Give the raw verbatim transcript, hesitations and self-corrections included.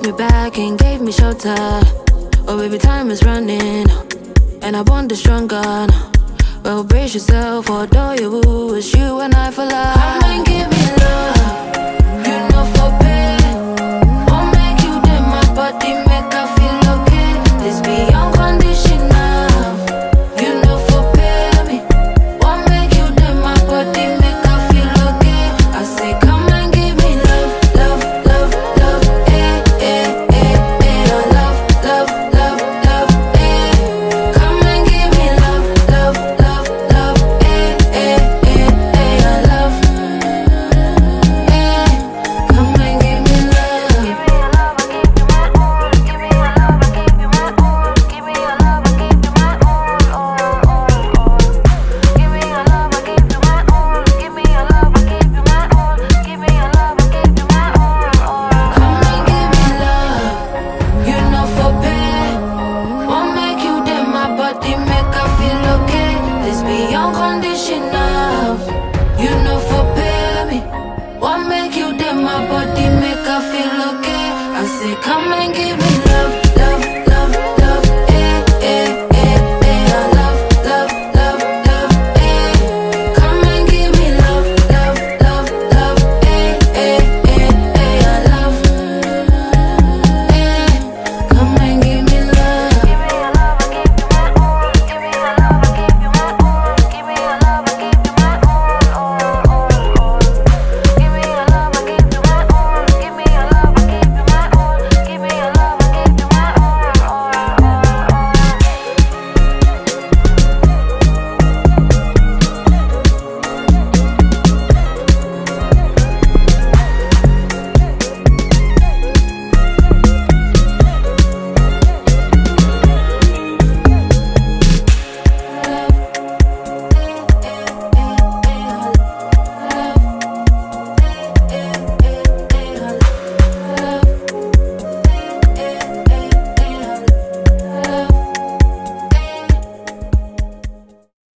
me back and gave me shelter. Oh baby, time is running and I want the stronger now. Well, brace yourself, although you woo, it's you and I for life. Come and give me love, you know for pay. Won't make you dead, my body make I feel okay. This be unconditional, you know for pay me. Won't make you dead, my body make I feel okay. I say come and give me love, love, love, love, eh, eh, eh, eh. Oh, love, love, love, love, eh. Come and give me love, love, love, love, eh, eh, eh, eh. Oh, love, eh. Come and give me love. Give me your love, I give you my all. Give me your love, I give you my all. Give me your love, I give you my all. Give me your love, I give you my all. Give me your love, I give you my all. Come and give me love, you know for pay. Won't make you dead, my body make I feel okay. This be unconditional, you know for pay me. Won't make you dead, my body make I feel okay. I say come and give me love.